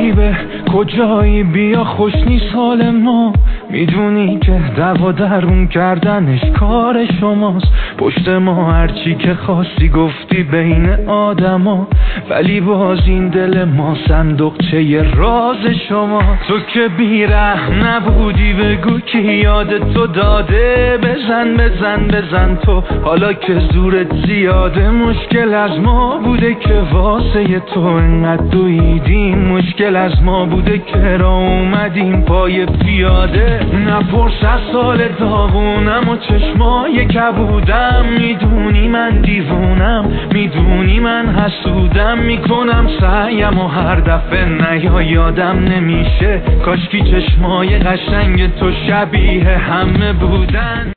غریبه کجایی بیا خوش نیست حال ما، میدونی که دوا درون کردنش کار شماست. پشت ما هرچی که خواستی گفتی بین آدما، ولی باز این دل ما صندوقچه ی راز شما. تو که بی‌رحم نبودی بگو کی یاد تو داده، بزن بزن بزن تو حالا که زورت زیاده. مشکل از ما بوده که واسه تو انقدر دویدیم، مشکل از ما بوده که را اومدیم پای پیاده. نپرس از سال داغونم و چشمای کبودم، میدونی من دیوونم، میدونی من حسودم، میکنم سعیم و هر دفعه نیا یادم نمیشه، کاشکی چشمای قشنگ تو شبیه همه بودن.